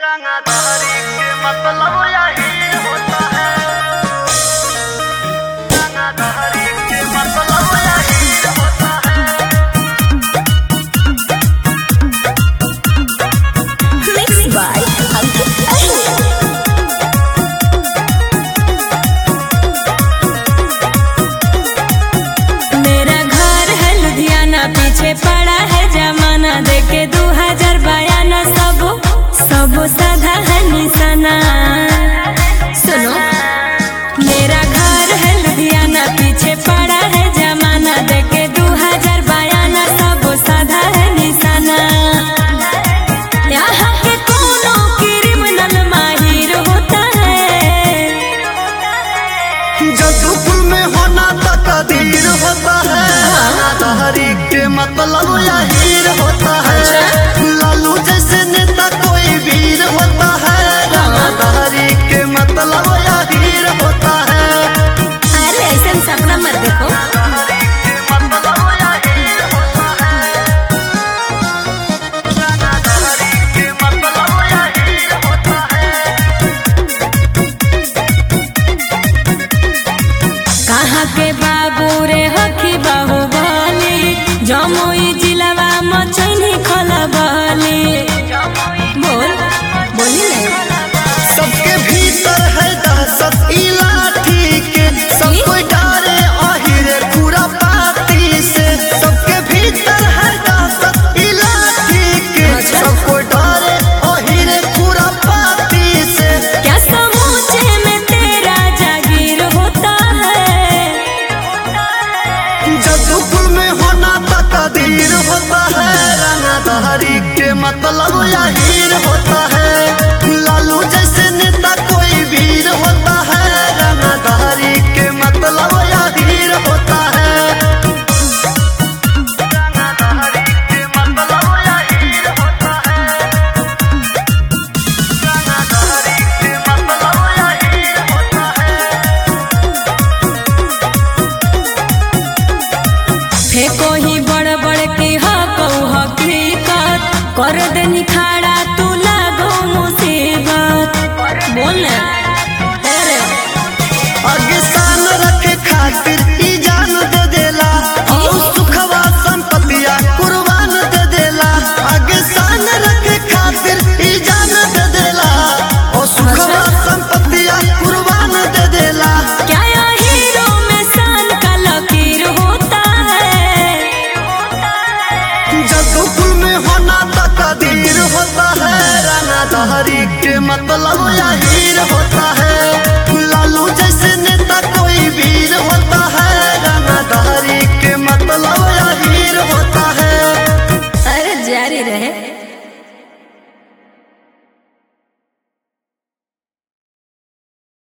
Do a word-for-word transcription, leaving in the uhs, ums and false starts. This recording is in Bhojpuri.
रंगदारी के मतलब यही होता है। रंगदारी के मतलब यही होता है। Mixed by Ankit Ahmed। मेरा घर है लुधियाना, पीछे पड़ा है जमाना, देखे दो हजार बयाना, सब सब साधा है निशाना। सुनो, मेरा घर है लुधियाना, पीछे पड़ा है जमाना, देखे दो हजार बयाना, सब साधा है निशाना। यहाँ के कोनो क्रिमिनल माहिर होता है। जदुपुर में होना तकदीर होता है। रंगदारी के मतलब यही होता है। लालू जैसे नेता कोई वीर होता है। रंगदारी के मतलब यही होता है। अरे ऐसा सपना मत देखो। रंगदारी के मतलब यही होता है। रंगदारी के मतलब यही होता है। कहाँ के बाबू रे हकी बाहुबली, जमुई जिलावा मचैनी खलबली। बोल बोली नहीं। सबके भीतर है दहशत ई लाठी के, सब कोई डरे अहिरे पूरा पार्टी से। सबके भीतर है दहशत ई लाठी के, सब कोई डरे अहिरे पूरा पार्टी से। क्या समूचे में तेरा जागीर होता है। जदुपुर में होना तकदीर होता है। रंगदारी के मतलब यही होता है। लालू जैसे नेता कोई वीर होता है। रंगदारी के मतलब यही होता है। रंगदारी के मतलब यही होता है। रंगदारी के मतलब यही होता है। फेंको ही बड़ बड़ के हकऊ हकीकत, कर दे निखाड़ा तू लागो मुसीबत। बोल ना अरे आगे सान रखे खातिर ई जान दे देला। और सुखवा संपत्तिया कुर्बान दे देला। आगे सान रखे खातिर ई जान दे देला। और सुखवा संपत्तिया कुर्बान दे देला। क्या ये हीरो में शान का लकीर होता है। जदुपुर में होना तकदीर होता है। रंगदारी के मतलब यही होता है।